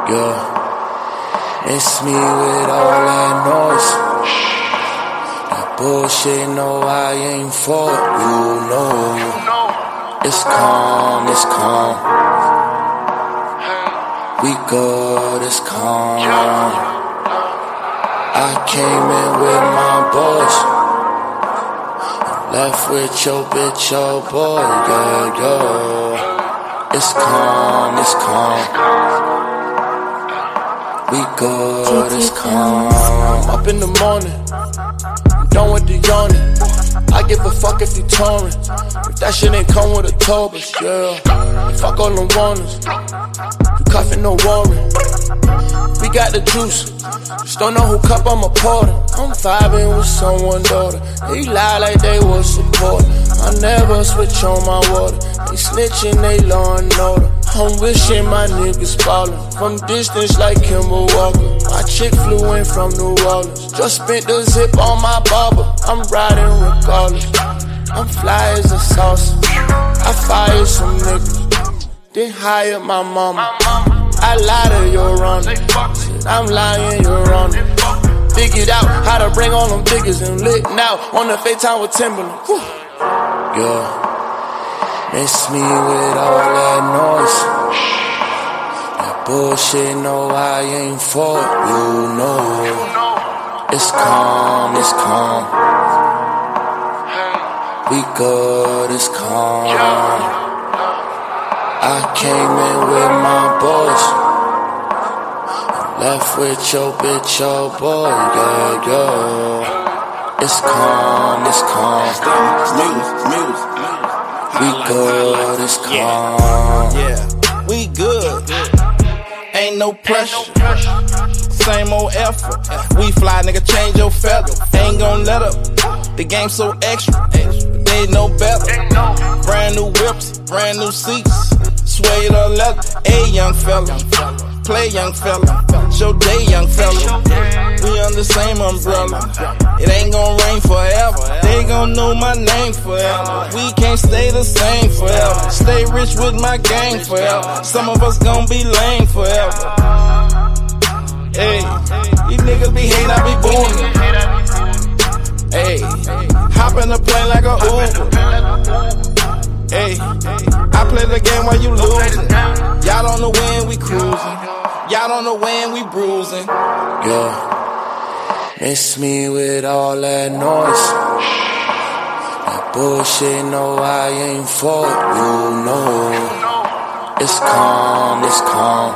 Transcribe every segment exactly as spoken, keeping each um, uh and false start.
Yeah, miss me with all that noise. That bullshit, no, I ain't for it, you know. It's calm, it's calm. We good, it's calm. I came in with my boys, left with your bitch, your boy, yeah, yeah. It's calm, it's calm. We good, it's calm. Up in the morning, I'm done with the yawning. I give a fuck if you touring, if that shit ain't come with a tour bus, yeah. Fuck all them warnings, you cuffin' no warrant. We got the juice, just don't know who cup I'm a porter. I'm vibing with someone's daughter, they lie like they was support. I never switch on my water, they snitching, they law and order. I'm wishing my niggas ballin' from distance like Kimber Walker. My chick flew in from New Orleans, just spent the zip on my barber. I'm riding regardless, I'm fly as a sauce. I fired some niggas, then hired my mama. I lied to your honor, I'm lying, you're on it. Figured out how to bring on them figures and lit now on the FaceTime with Timberland. Whew. Yeah. Miss me with all that noise. That bullshit, no, I ain't for it, you know. It's calm, it's calm. We good, it's calm. I came in with my boys, left with your bitch, your boy, yeah, yeah. It's calm, it's calm. Music, music. We good, it's calm. Yeah, we good. Ain't no pressure. Same old effort. We fly, nigga, change your feather. Ain't gon' let up. The game so extra. They know better. Brand new whips, brand new seats. Suede or leather. Hey, young fella. Play, young fella. Show day, young fella. We on the same umbrella. It ain't gon' rain forever. They gon' know my name forever. We can't stay the same forever. Stay rich with my gang forever. Some of us gon' be lame forever. Hey, these niggas be hate, I be booming. Hey, hop in the plane like a Uber. Hey, I play the game while you losing. Y'all don't know when we cruising. Y'all don't know when we bruising. Yeah. Miss me with all that noise. That bullshit, no, I ain't for it, you know. It's calm, it's calm.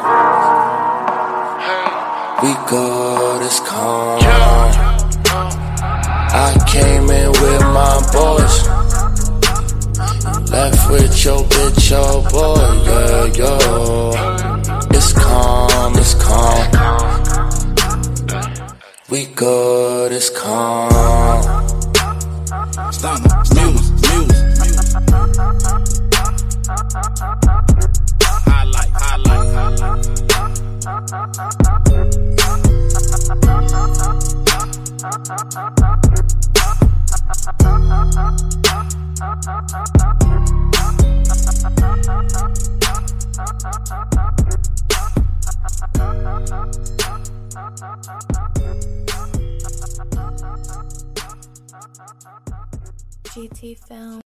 We good, it's calm. I came in with my boys, left with your bitch, your boy, yeah, yeah. It's calm, it's calm. We good, it's calm. Stunner, music, music. Highlight, highlight, highlight. G T Film.